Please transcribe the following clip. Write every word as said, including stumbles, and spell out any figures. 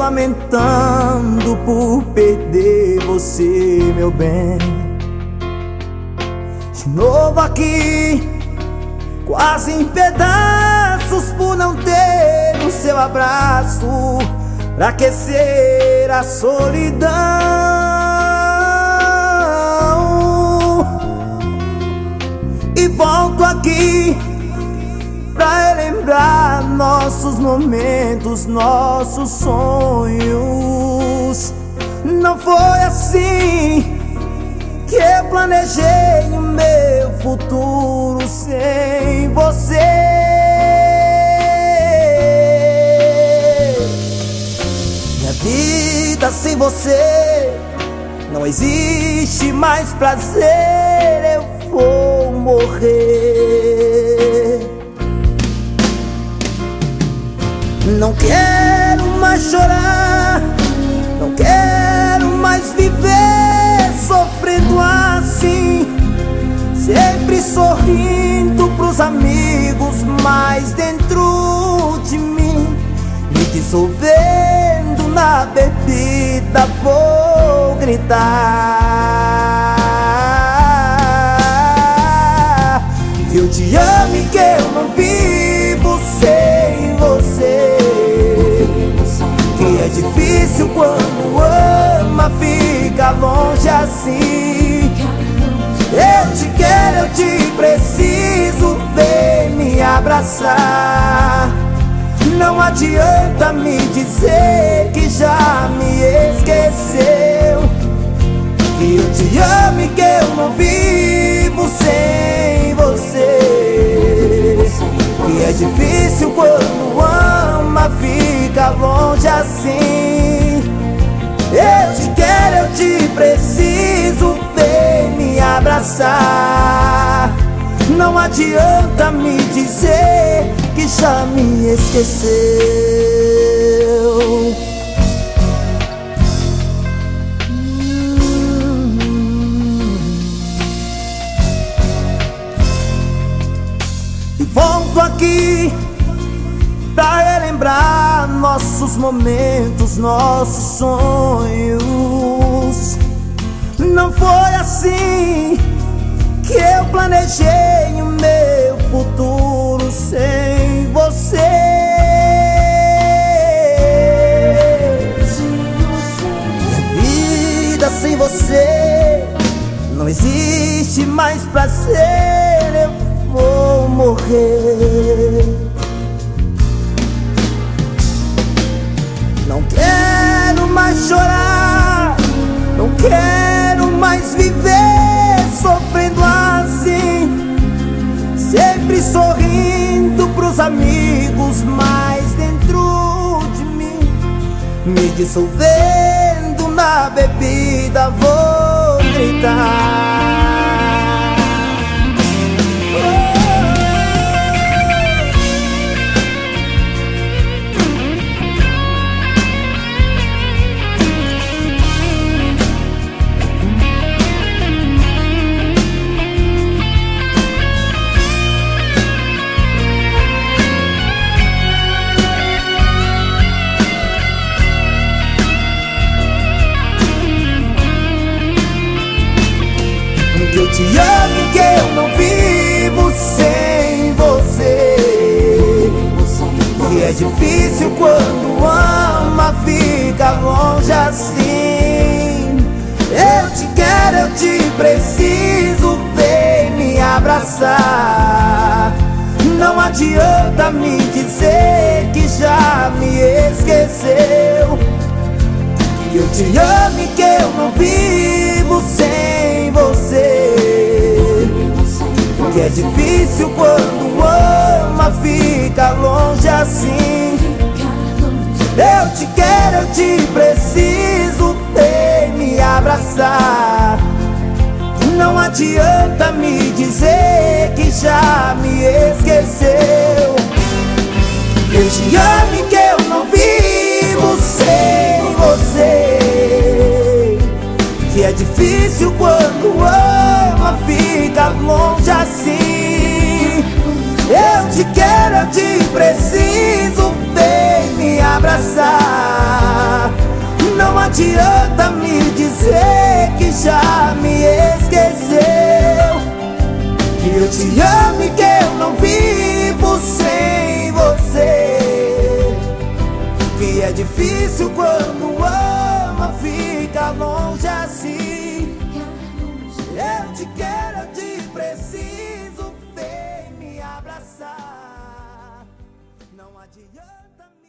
lamentando por perder você, meu bem. De novo aqui, quase em pedaços, por não ter o seu abraço pra aquecer a solidão. E volto aqui pra relembrar nossos momentos, nossos sonhos. Não foi assim que eu planejei o meu futuro sem você. Minha vida sem você não existe mais prazer, eu vou morrer. Não quero mais chorar, não quero mais viver sofrendo assim, sempre sorrindo pros amigos, mas dentro de mim me dissolvendo na bebida, vou gritar que eu te amo e que eu não vivo sem você. Que é difícil quando ama, fica longe assim. Eu te quero, eu te preciso, vem me abraçar. Não adianta me dizer que já me esqueceu. Que eu te amo e que eu não vivo sem você. Que é difícil quando ama, fica longe assim. Eu te quero, eu te preciso, vem me abraçar. Não adianta me dizer que já me esqueceu. E volto aqui pra relembrar nossos momentos, nossos sonhos. Não foi assim que eu planejei o meu futuro sem você. Minha vida sem você não existe mais prazer, eu vou morrer. Não quero mais chorar, não quero mais viver sofrendo assim, sempre sorrindo pros amigos, mas dentro de mim me dissolvendo na bebida, vou gritar. Que eu te amo e que eu não vivo sem você. Que é difícil quando ama, fica longe assim. Eu te quero, eu te preciso, vem me abraçar. Não adianta me dizer que já me esqueceu. Que eu te amo e que eu não vivo sem você. Que é difícil quando ama, fica longe assim. Eu te quero, eu te preciso, vem me abraçar. Não adianta me dizer que já me esqueceu. Eu te amo e que eu não vivo sem você. Que é difícil quando ama, fica longe assim. Eu te quero, eu te preciso, vem me abraçar. adianta me dizer que já me esqueceu, que eu te amo e que eu não vivo sem você, que é difícil quando ama ficar longe assim. Eu te quero, eu te preciso, vem me abraçar. Não adianta me